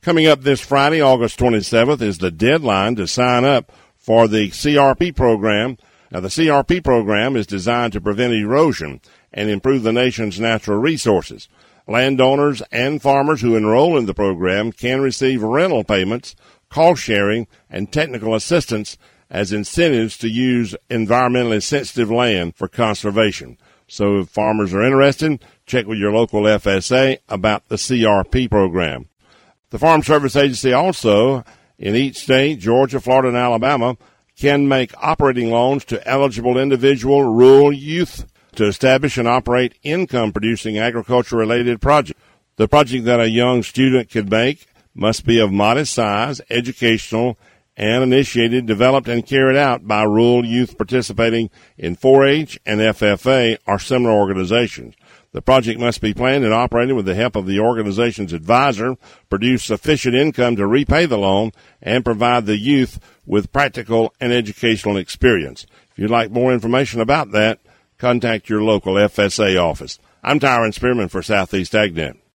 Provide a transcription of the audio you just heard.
Coming up this Friday, August 27th, is the deadline to sign up for the CRP program. Now, the CRP program is designed to prevent erosion and improve the nation's natural resources. Landowners and farmers who enroll in the program can receive rental payments, cost sharing, and technical assistance as incentives to use environmentally sensitive land for conservation. So if farmers are interested, check with your local FSA about the CRP program. The Farm Service Agency also, in each state, Georgia, Florida, and Alabama, can make operating loans to eligible individual rural youth to establish and operate income-producing agriculture-related projects. The project that a young student could make must be of modest size, educational, and initiated, developed, and carried out by rural youth participating in 4-H and FFA or similar organizations. The project must be planned and operated with the help of the organization's advisor, produce sufficient income to repay the loan, and provide the youth with practical and educational experience. If you'd like more information about that, contact your local FSA office. I'm Tyron Spearman for Southeast AgNet.